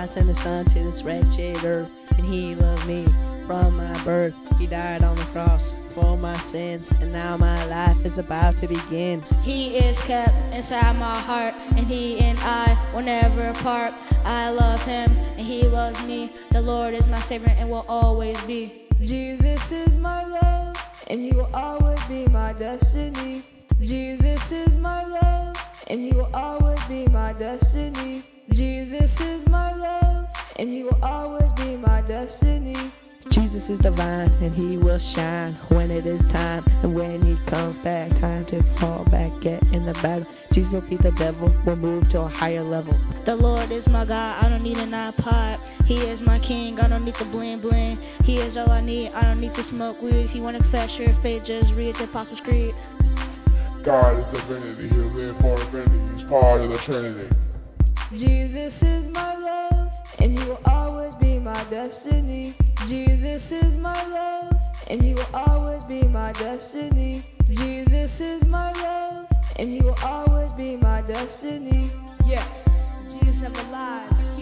God sent His Son to this wretched earth, and He loved me from my birth. He died on the cross for my sins, and now my life is about to begin. He is kept inside my heart, and He and I will never part. I love Him, and He loves me. The Lord is my Savior and will always be. Jesus is my love, and He will always be my destiny. Jesus is my love, and He will always be my destiny. Jesus is my love, and He will always be my destiny. Jesus is divine, and He will shine when it is time. And when He comes back, time to fall back, get in the battle. Jesus will beat the devil, we'll move to a higher level. The Lord is my God, I don't need an iPod. He is my King, I don't need the bling bling. He is all I need, I don't need to smoke weed. If you want to confess your faith, just read the Apostles' Creed. God is divinity, He'll live for infinity. He's part of the Trinity. Jesus is my love, and He will always be my destiny. Jesus is my love, and He will always be my destiny. Jesus is my love, and He will always be my destiny. Yeah, Jesus never lies.